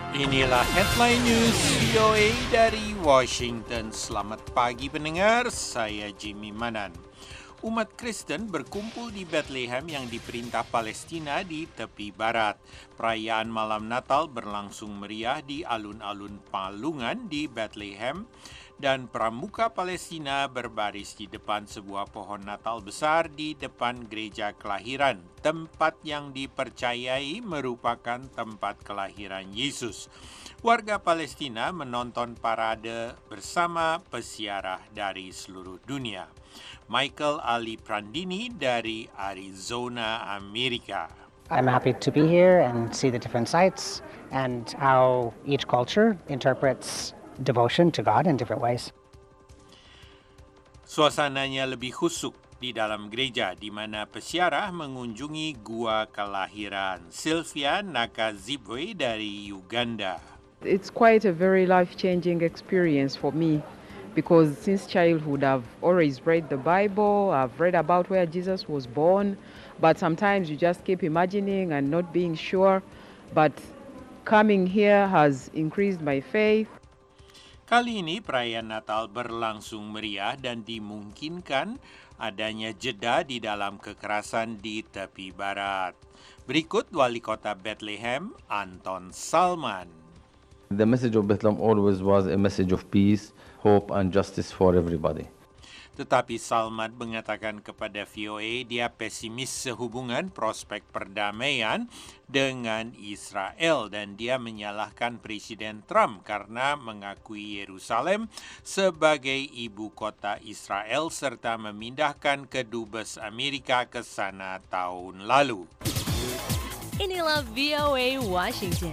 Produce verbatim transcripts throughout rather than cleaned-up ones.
Inilah headline news V O A dari Washington. Selamat pagi pendengar, saya Jimmy Manan. Umat Kristen berkumpul di Bethlehem yang diperintah Palestina di tepi barat. Perayaan malam Natal berlangsung meriah di alun-alun Palungan di Bethlehem dan pramuka Palestina berbaris di depan sebuah pohon Natal besar di depan gereja kelahiran, tempat yang dipercayai merupakan tempat kelahiran Yesus. Warga Palestina menonton parade bersama peziarah dari seluruh dunia. Michael Ali Prandini dari Arizona, Amerika. I'm happy to be here and see the different sites and how each culture interprets devotion to God in different ways. Suasananya lebih khusyuk di dalam gereja di mana peziarah mengunjungi gua kelahiran. Sylvia Nakazibwe dari Uganda. It's quite a very life-changing experience for me because since childhood I've always read the Bible, I've read about where Jesus was born, but sometimes you just keep imagining and not being sure, but coming here has increased my faith. Kali ini perayaan Natal berlangsung meriah dan dimungkinkan adanya jeda di dalam kekerasan di tepi barat. Berikut Wali Kota Bethlehem, Anton Salman. The message of Bethlehem always was a message of peace, hope and justice for everybody. Tetapi Salman mengatakan kepada V O A dia pesimis sehubungan prospek perdamaian dengan Israel dan dia menyalahkan Presiden Trump karena mengakui Yerusalem sebagai ibu kota Israel serta memindahkan kedubes Amerika ke sana tahun lalu. Inilah V O A Washington.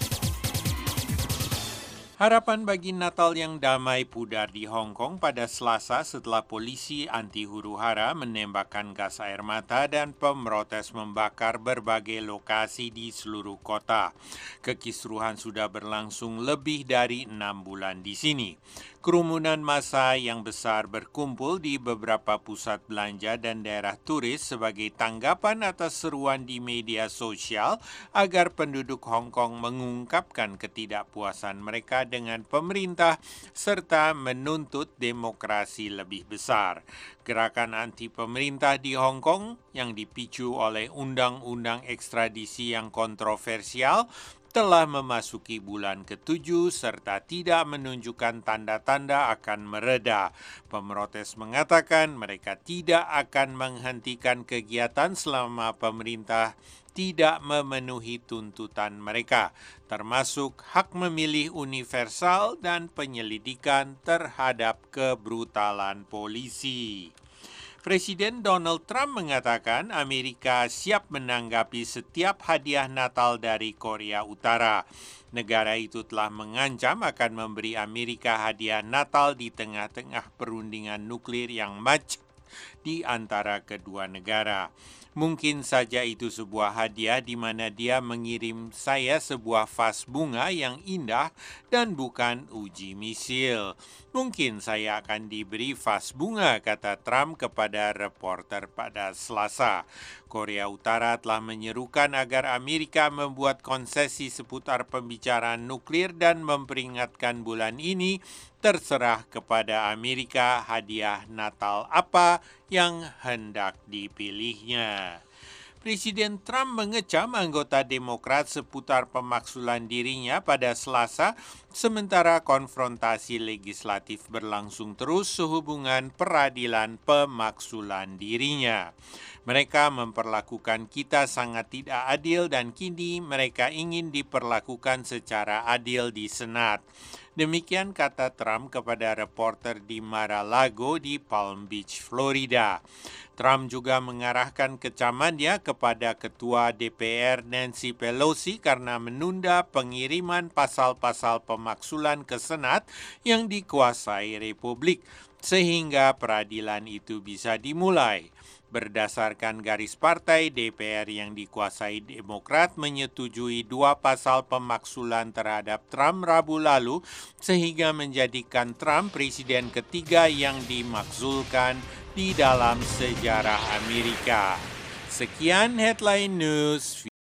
Harapan bagi Natal yang damai pudar di Hong Kong pada Selasa setelah polisi anti huru-hara menembakkan gas air mata dan pemrotes membakar berbagai lokasi di seluruh kota. Kekisruhan sudah berlangsung lebih dari enam bulan di sini. Kerumunan massa yang besar berkumpul di beberapa pusat belanja dan daerah turis sebagai tanggapan atas seruan di media sosial agar penduduk Hong Kong mengungkapkan ketidakpuasan mereka dengan pemerintah serta menuntut demokrasi lebih besar. Gerakan anti pemerintah di Hong Kong yang dipicu oleh undang-undang ekstradisi yang kontroversial telah memasuki bulan ketujuh serta tidak menunjukkan tanda-tanda akan mereda. Pemrotes mengatakan mereka tidak akan menghentikan kegiatan selama pemerintah tidak memenuhi tuntutan mereka, termasuk hak memilih universal dan penyelidikan terhadap kebrutalan polisi. Presiden Donald Trump mengatakan Amerika siap menanggapi setiap hadiah Natal dari Korea Utara. Negara itu telah mengancam akan memberi Amerika hadiah Natal di tengah-tengah perundingan nuklir yang macet di antara kedua negara. Mungkin saja itu sebuah hadiah di mana dia mengirim saya sebuah vas bunga yang indah dan bukan uji misil. Mungkin saya akan diberi vas bunga, kata Trump kepada reporter pada Selasa. Korea Utara telah menyerukan agar Amerika membuat konsesi seputar pembicaraan nuklir dan memperingatkan bulan ini terserah kepada Amerika hadiah Natal apa yang hendak dipilihnya. Presiden Trump mengecam anggota Demokrat seputar pemaksulan dirinya pada Selasa, sementara konfrontasi legislatif berlangsung terus sehubungan peradilan pemaksulan dirinya. Mereka memperlakukan kita sangat tidak adil dan kini mereka ingin diperlakukan secara adil di Senat. Demikian kata Trump kepada reporter di Mar-a-Lago di Palm Beach, Florida. Trump juga mengarahkan kecamannya kepada Ketua D P R Nancy Pelosi karena menunda pengiriman pasal-pasal pemaksulan ke Senat yang dikuasai Republik, sehingga peradilan itu bisa dimulai. Berdasarkan garis partai, D P R yang dikuasai Demokrat menyetujui dua pasal pemaksulan terhadap Trump Rabu lalu, sehingga menjadikan Trump presiden ketiga yang dimakzulkan di dalam sejarah Amerika. Sekian headline news.